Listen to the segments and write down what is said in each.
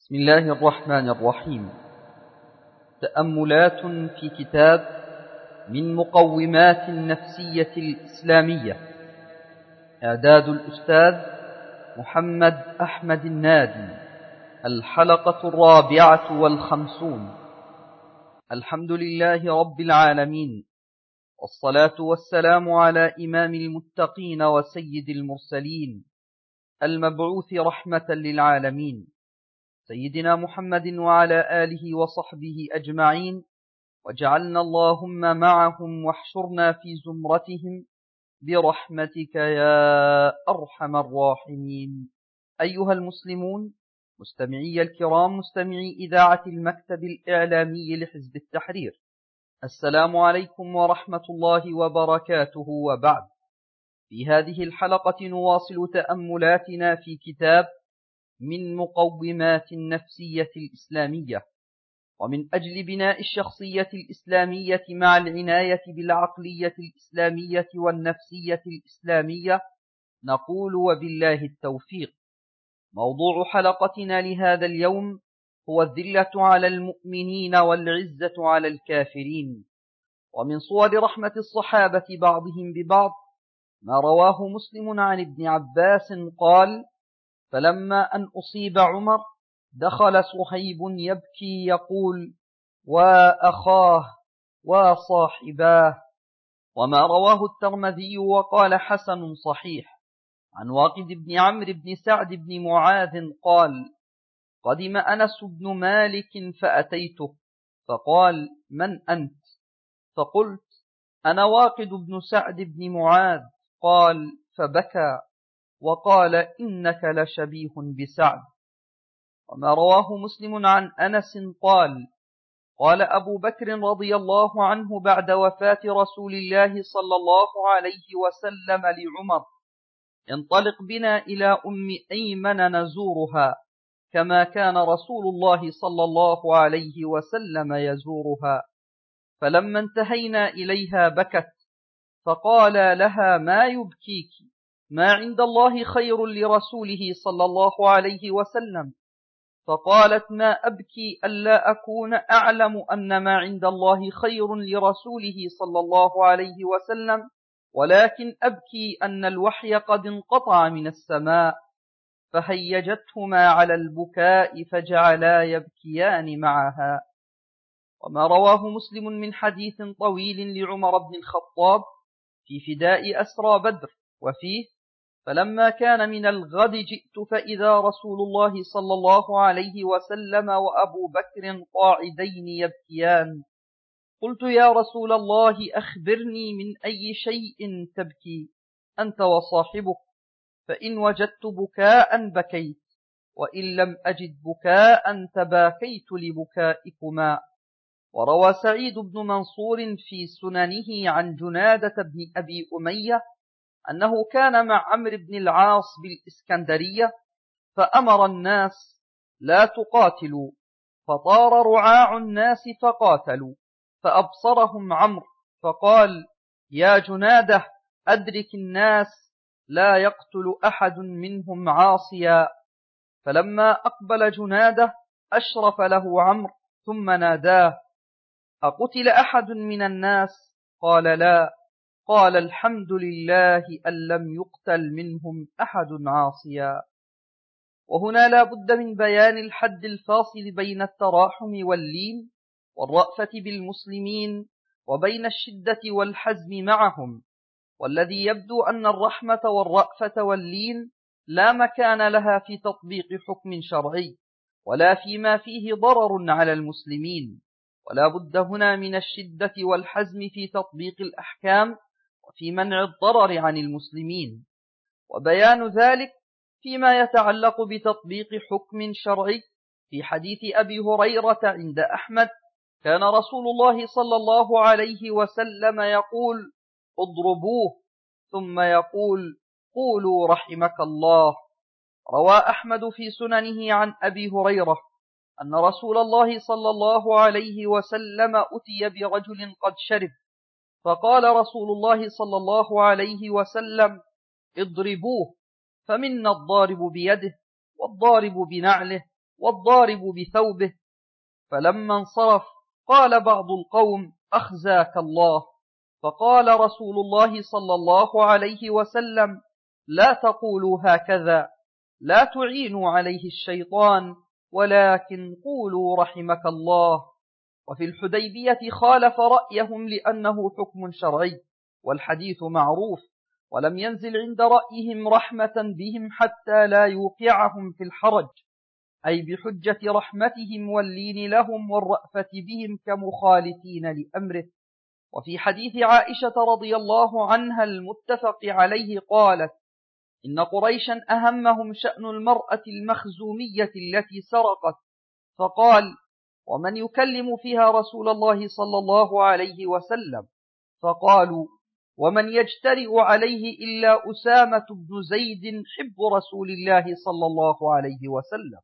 بسم الله الرحمن الرحيم. تأملات في كتاب من مقومات النفسية الإسلامية، إعداد الأستاذ محمد أحمد النادي، الحلقة 54. الحمد لله رب العالمين، والصلاة والسلام على إمام المتقين وسيد المرسلين، المبعوث رحمة للعالمين، سيدنا محمد وعلى آله وصحبه أجمعين، واجعلنا اللهم معهم واحشرنا في زمرتهم برحمتك يا أرحم الراحمين. أيها المسلمون، مستمعي الكرام، مستمعي إذاعة المكتب الإعلامي لحزب التحرير، السلام عليكم ورحمة الله وبركاته. وبعد، في هذه الحلقة نواصل تأملاتنا في كتاب من مقومات النفسية الإسلامية، ومن أجل بناء الشخصية الإسلامية مع العناية بالعقلية الإسلامية والنفسية الإسلامية، نقول وبالله التوفيق. موضوع حلقتنا لهذا اليوم هو الذلة على المؤمنين والعزة على الكافرين، ومن صور رحمة الصحابة بعضهم ببعض ما رواه مسلم عن ابن عباس قال: فلما أن أصيب عمر دخل صهيب يبكي يقول: وأخاه وصاحباه. وما رواه الترمذي وقال: حسن صحيح، عن واقد بن عمرو بن سعد بن معاذ قال: قدم أنس بن مالك فأتيته فقال: من أنت؟ فقلت: أنا واقد بن سعد بن معاذ. قال: فبكى وقال: إنك لشبيه بسعد. وما رواه مسلم عن أنس قال: قال أبو بكر رضي الله عنه بعد وفاة رسول الله صلى الله عليه وسلم لعمر: انطلق بنا إلى أم أيمن نزورها كما كان رسول الله صلى الله عليه وسلم يزورها. فلما انتهينا إليها بكت، فقال لها: ما يبكيك؟ ما عند الله خير لرسوله صلى الله عليه وسلم. فقالت: ما أبكي ألا أكون أعلم أن ما عند الله خير لرسوله صلى الله عليه وسلم، ولكن أبكي أن الوحي قد انقطع من السماء. فهيجتهما على البكاء فجعلا يبكيان معها. وما رواه مسلم من حديث طويل لعمر بن الخطاب في فداء أسرى بدر، وفيه: فلما كان من الغد جئت فإذا رسول الله صلى الله عليه وسلم وأبو بكر قاعدين يبكيان. قلت: يا رسول الله، أخبرني من أي شيء تبكي أنت وصاحبك؟ فإن وجدت بكاء بكيت، وإن لم أجد بكاء تباكيت لبكائكما. وروى سعيد بن منصور في سننه عن جنادة بن أبي أمية أنه كان مع عمرو بن العاص بالإسكندرية، فأمر الناس: لا تقاتلوا. فطار رعاع الناس فقاتلوا، فأبصرهم عمرو فقال: يا جنادة، أدرك الناس، لا يقتل أحد منهم عاصيا. فلما أقبل جنادة أشرف له عمرو ثم ناداه: أقتل أحد من الناس؟ قال: لا. قال: الحمد لله أن لم يقتل منهم أحد عاصيا. وهنا لا بد من بيان الحد الفاصل بين التراحم واللين والرأفة بالمسلمين وبين الشدة والحزم معهم، والذي يبدو أن الرحمة والرأفة واللين لا مكان لها في تطبيق حكم شرعي ولا فيما فيه ضرر على المسلمين، ولا بد هنا من الشدة والحزم في تطبيق الأحكام وفي منع الضرر عن المسلمين. وبيان ذلك فيما يتعلق بتطبيق حكم شرعي: في حديث أبي هريرة عند أحمد: كان رسول الله صلى الله عليه وسلم يقول: اضربوه، ثم يقول: قولوا رحمك الله. روى أحمد في سننه عن أبي هريرة أن رسول الله صلى الله عليه وسلم أتي برجل قد شرب، فقال رسول الله صلى الله عليه وسلم: اضربوه، فمنا الضارب بيده والضارب بنعله والضارب بثوبه. فلما انصرف قال بعض القوم: أخزاك الله. فقال رسول الله صلى الله عليه وسلم: لا تقولوا هكذا، لا تعينوا عليه الشيطان، ولكن قولوا رحمك الله. وفي الحديبية خالف رأيهم لأنه حكم شرعي، والحديث معروف، ولم ينزل عند رأيهم رحمة بهم حتى لا يوقعهم في الحرج، أي بحجة رحمتهم واللين لهم والرأفة بهم كمخالفين لأمره. وفي حديث عائشة رضي الله عنها المتفق عليه قالت: إن قريشا أهمهم شأن المرأة المخزومية التي سرقت، فقال: ومن يكلم فيها رسول الله صلى الله عليه وسلم؟ فقالوا: ومن يجترئ عليه إلا أسامة بن زيد حب رسول الله صلى الله عليه وسلم.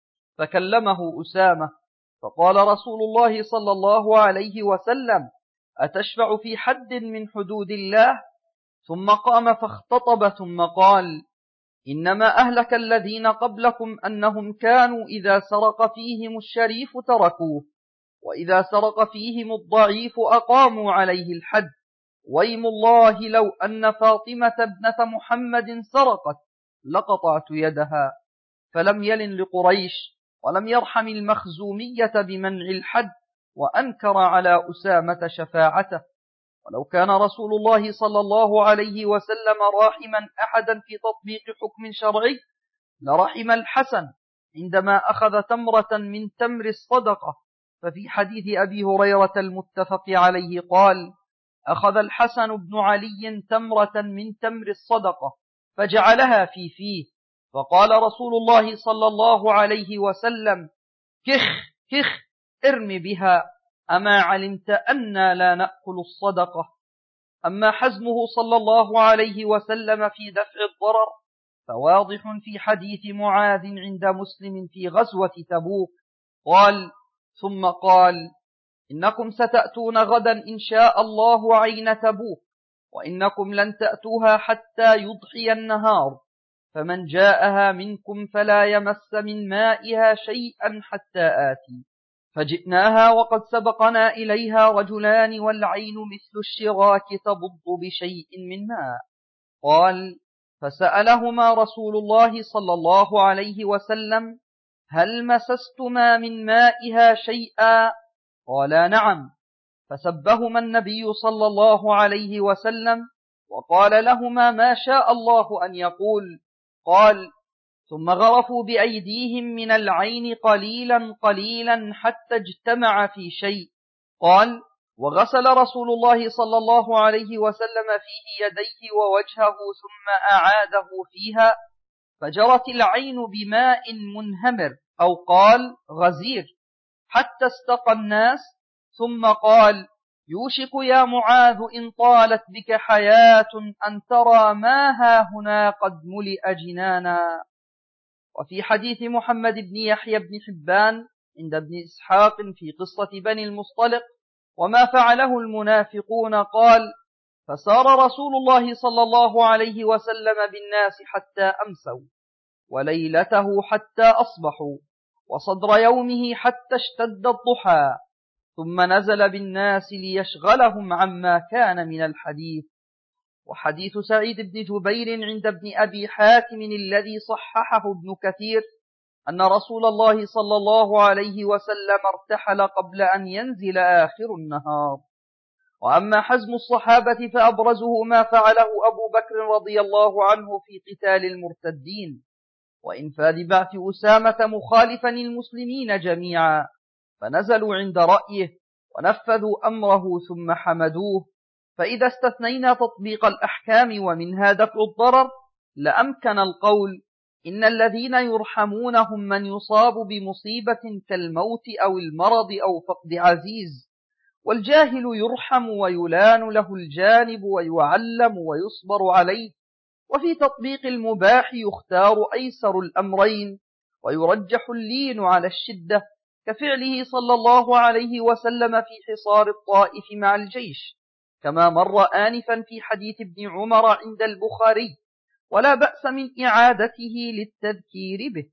فكلمه أسامة، فقال رسول الله صلى الله عليه وسلم: أتشفع في حد من حدود الله؟ ثم قام فاختطب ثم قال: إنما أهلك الذين قبلكم أنهم كانوا إذا سرق فيهم الشريف تركوه، وإذا سرق فيهم الضعيف أقاموا عليه الحد. ويم الله لو أن فاطمة ابنة محمد سرقت لقطعت يدها. فلم يلن لقريش ولم يرحم المخزومية بمنع الحد، وأنكر على أسامة شفاعته. ولو كان رسول الله صلى الله عليه وسلم راحما أحدا في تطبيق حكم شرعي لرحم الحسن عندما أخذ تمرة من تمر الصدقة. ففي حديث أبي هريرة المتفق عليه قال: أخذ الحسن بن علي تمرة من تمر الصدقة فجعلها في فيه، فقال رسول الله صلى الله عليه وسلم: كخ كخ، ارم بها، أما علمت أنا لا نأكل الصدقة. أما حزمه صلى الله عليه وسلم في دفع الضرر فواضح في حديث معاذ عند مسلم في غزوة تبوك قال: ثم قال: إنكم ستأتون غدا إن شاء الله عين تبوك، وإنكم لن تأتوها حتى يضحي النهار، فمن جاءها منكم فلا يمس من مائها شيئا حتى آتي. فجئناها وقد سبقنا إليها رجلان والعين مثل الشراك تبض بشيء من ماء. قال: فسألهما رسول الله صلى الله عليه وسلم: هل مسستما من مائها شيئا؟ قالا: نعم. فسبهما النبي صلى الله عليه وسلم وقال لهما ما شاء الله أن يقول. قال: ثم غرفوا بأيديهم من العين قليلا قليلا حتى اجتمع في شيء. قال: وغسل رسول الله صلى الله عليه وسلم فيه يديه ووجهه ثم أعاده فيها، فجرت العين بماء منهمر أو قال غزير حتى استقى الناس، ثم قال: يوشك يا معاذ إن طالت بك حياة أن ترى ما هاهنا قد ملئ جنانا. وفي حديث محمد بن يحيى بن حبان عند ابن إسحاق في قصة بني المصطلق وما فعله المنافقون قال: فسار رسول الله صلى الله عليه وسلم بالناس حتى أمسوا، وليلته حتى أصبحوا، وصدر يومه حتى اشتد الضحى، ثم نزل بالناس ليشغلهم عما كان من الحديث. وحديث سعيد بن جبير عند ابن أبي حاتم الذي صححه ابن كثير أن رسول الله صلى الله عليه وسلم ارتحل قبل أن ينزل آخر النهار. وأما حزم الصحابة فأبرزه ما فعله أبو بكر رضي الله عنه في قتال المرتدين وإنفاذ بعث أسامة مخالفا المسلمين جميعا، فنزلوا عند رأيه ونفذوا أمره ثم حمدوه. فإذا استثنينا تطبيق الأحكام ومنها دفع الضرر لأمكن القول إن الذين يرحمون هم من يصاب بمصيبة كالموت أو المرض أو فقد عزيز، والجاهل يرحم ويلان له الجانب ويعلم ويصبر عليه. وفي تطبيق المباح يختار أيسر الأمرين ويرجح اللين على الشدة، كفعله صلى الله عليه وسلم في حصار الطائف مع الجيش، كما مر آنفا في حديث ابن عمر عند البخاري، ولا بأس من إعادته للتذكير به.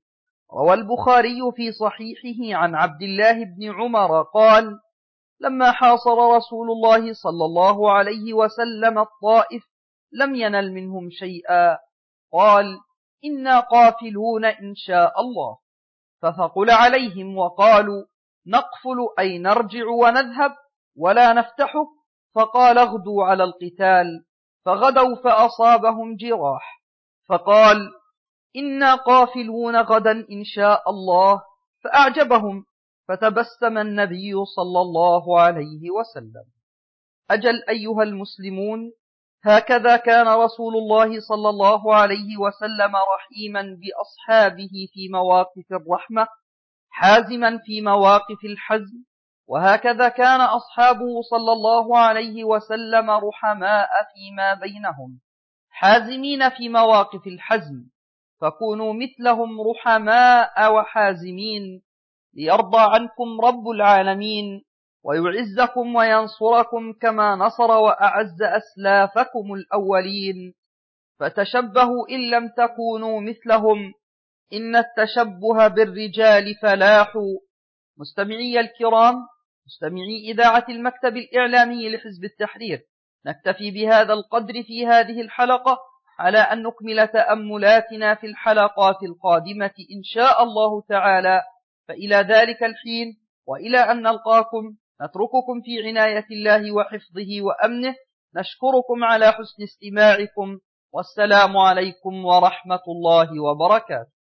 روى البخاري في صحيحه عن عبد الله بن عمر قال: لما حاصر رسول الله صلى الله عليه وسلم الطائف لم ينل منهم شيئا، قال: إنا قافلون إن شاء الله، فثقل عليهم وقالوا: نقفل أي نرجع ونذهب ولا نفتحه، فقال: اغدوا على القتال، فغدوا فأصابهم جراح، فقال: إنا قافلون غدا إن شاء الله، فأعجبهم، فتبسم النبي صلى الله عليه وسلم. أجل أيها المسلمون، هكذا كان رسول الله صلى الله عليه وسلم رحيما بأصحابه في مواقف الرحمة، حازما في مواقف الحزم، وهكذا كان أصحابه صلى الله عليه وسلم رحماء فيما بينهم، حازمين في مواقف الحزم، فكونوا مثلهم رحماء وحازمين، ليرضى عنكم رب العالمين، ويعزكم وينصركم كما نصر وأعز أسلافكم الأولين. فتشبهوا إن لم تكونوا مثلهم، إن التشبه بالرجال فلاح. مستمعي الكرام، مستمعي إذاعة المكتب الإعلامي لحزب التحرير، نكتفي بهذا القدر في هذه الحلقة، على أن نكمل تأملاتنا في الحلقات القادمة إن شاء الله تعالى. فإلى ذلك الحين وإلى أن نلقاكم، نترككم في عناية الله وحفظه وأمنه، نشكركم على حسن استماعكم، والسلام عليكم ورحمة الله وبركاته.